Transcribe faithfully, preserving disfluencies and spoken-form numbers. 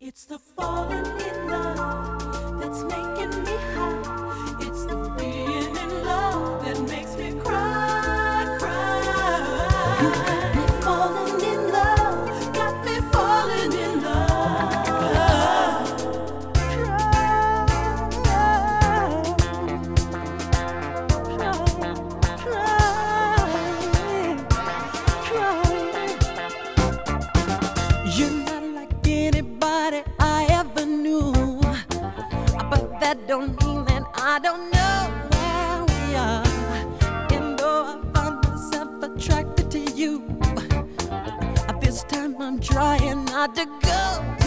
It's the falling in love that's making me high. It's the being in love that makes me cry, cry. You got me falling in love, got me falling in love. Try, try, try. You're not like anybody I ever knew, but that don't mean that I don't know where we are. And though I find myself attracted to you, this time I'm trying not to go